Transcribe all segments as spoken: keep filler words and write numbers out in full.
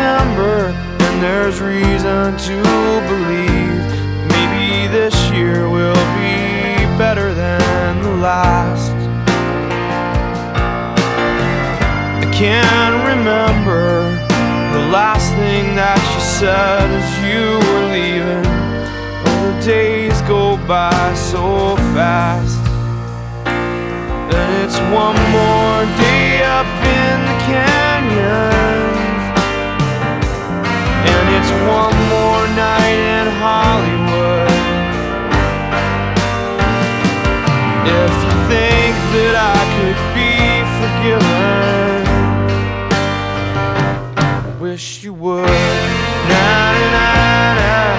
December, and there's reason to believe maybe this year will be better than the last. I can't remember the last thing that you said as you were leaving. Oh, the days go by so fast, and it's one more day up in the canyons, and it's one more night in Hollywood. If you think that I could be forgiven, I wish you would. Na na na na.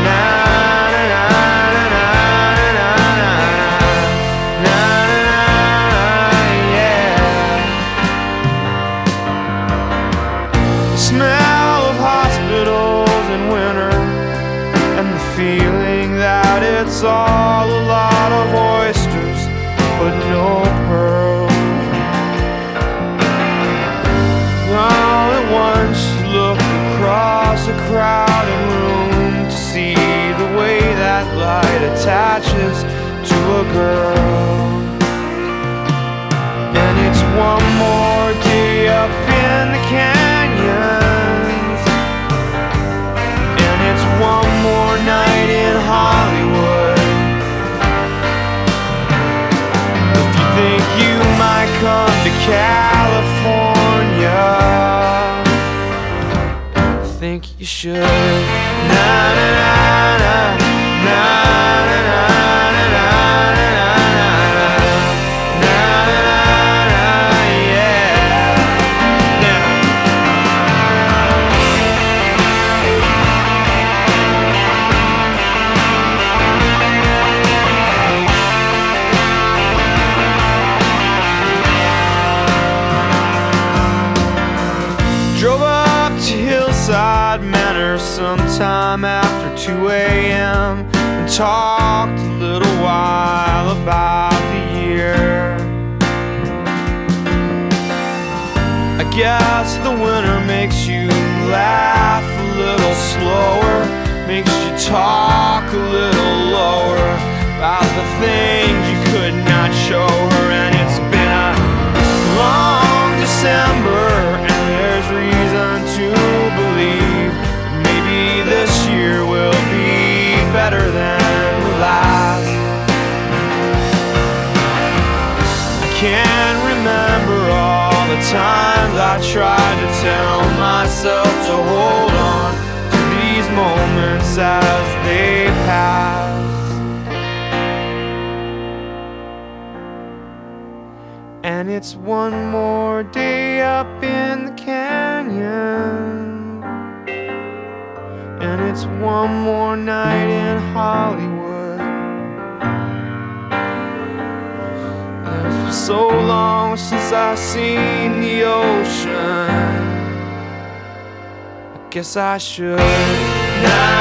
Smell of hospitals in winter, and the feeling that it's all a lot of oysters but no pearls. All at once you look across a crowded room to see the way that light attaches to a girl. And it's one more day up in the canyons, and it's one more night in Hollywood. If you think you might come to California, I think you should. Na na na na na na na na na. Drove up to Hillside Manor sometime after two A M and talked a little while about the year. I guess the winter makes you laugh a little slower, makes you talk a little lower about the things you could not show her. And it's been a long December, and there's reason to believe maybe this year will be better than the last. I can't remember all the times I tried to tell myself to hold on to these moments as they pass. And it's one more day up in the canyon, and it's one more night in Hollywood. And it's been so long since I've seen the ocean, I guess I should. Now